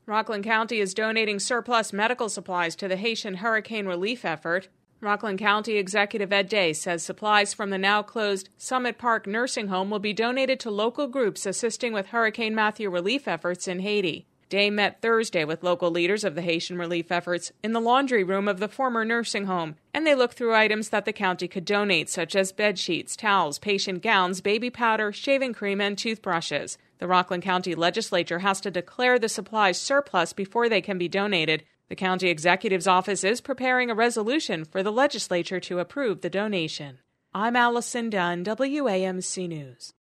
Rockland County is donating surplus medical supplies to the Haitian hurricane relief effort. Rockland County Executive Ed Day says supplies from the now-closed Summit Park Nursing Home will be donated to local groups assisting with Hurricane Matthew relief efforts in Haiti. Day met Thursday with local leaders of the Haitian relief efforts in the laundry room of the former nursing home, and they looked through items that the county could donate, such as bed sheets, towels, patient gowns, baby powder, shaving cream, and toothbrushes. The Rockland County Legislature has to declare the supplies surplus before they can be donated. The county executive's office is preparing a resolution for the legislature to approve the donation. I'm Allison Dunn, WAMC News.